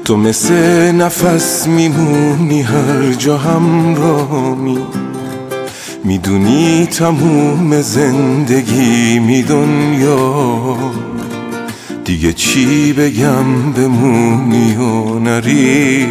تو مثل نفس میمونی هر جا همراهمی، میدونی تموم زندگی می دنیا، دیگه چی بگم بمونی و نری.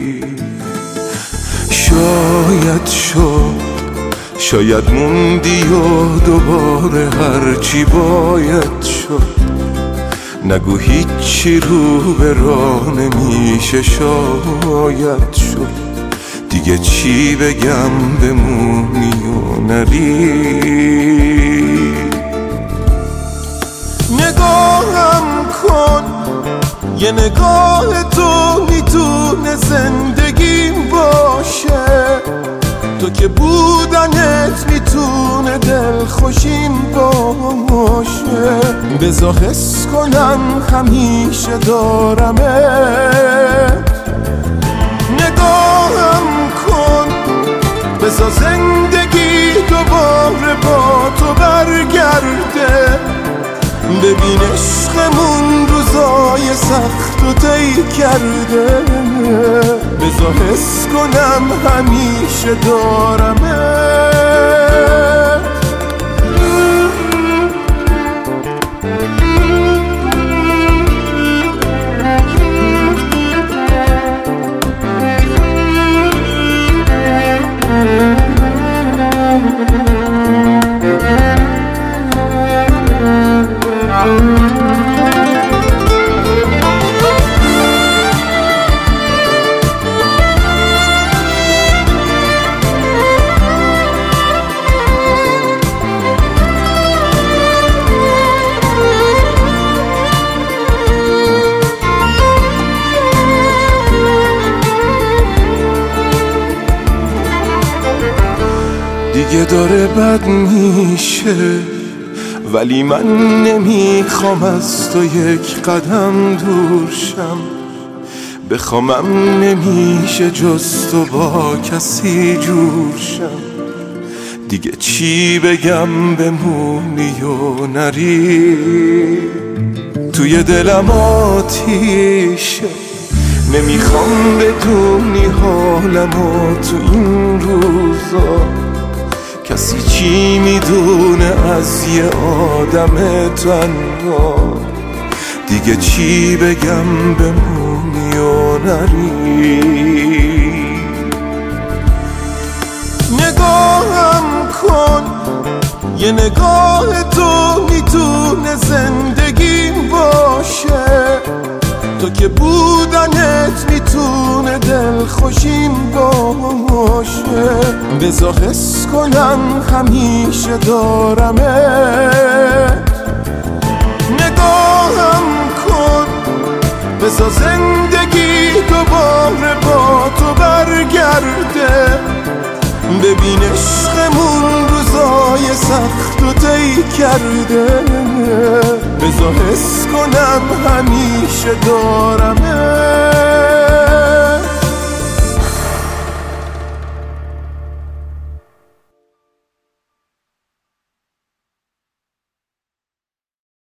شاید موندی و دوباره هرچی باید شد، نگو هیچی رو به راه نمیشه شاید شد، دیگه چی بگم بمونی و نری. نگاهم کن، یه نگاه تو میتونه زندگیم باشه، تو که بودنت میتونه دلخوشیم باشه. بذار حس کنم همیشه دارمت، نگاهم کن، بذار زندگی دوباره با تو برگرده. ببین عشقمون روزای سخت و طی کرده، بذار حس کنم همیشه دارمت. دیگه داره بد میشه، ولی من نمیخوام از تو یک قدم دور شم. بخوامم نمیشه جز تو با کسی جور شم، دیگه چی بگم بمونی و نری. توی دلم آتیشه، نمیخوام بدونی حالمو تو این روزا. کسی چی میدونه از یه آدم تنها، دیگه چی بگم بمونی و نری. نگاهم کن، یه نگاه تو میتونه زندگیم باشه، تو که بودنت میتونه دلخوشیم باشه. بذار حس کنم همیشه دارمت، نگاهم کن، بذار زندگی دوباره با تو برگرده. ببین عشقمون روزای سخت و طی کرده، بذار حس کنم همیشه دارمت.